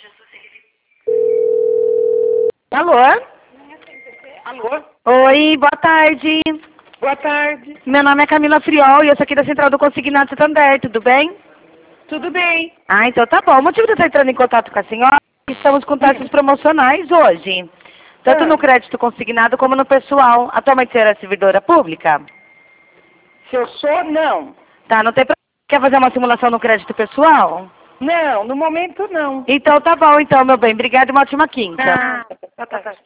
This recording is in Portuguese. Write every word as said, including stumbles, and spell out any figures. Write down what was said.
Alô? Alô? Oi, boa tarde. Boa tarde. Meu nome é Camila Friol e eu sou aqui da Central do Consignado Santander, tudo bem? Tudo bem? Ah, então tá bom. O motivo de eu estar entrando em contato com a senhora é que estamos com taxas promocionais hoje. Tanto Ah. no crédito consignado como no pessoal. Atualmente a senhora é servidora pública? Se eu sou, não. Tá, não tem problema. Quer fazer uma simulação no crédito pessoal? Não, no momento não. Então tá bom, então, meu bem. Obrigada e uma ótima quinta. Ah, tá, tá, tá.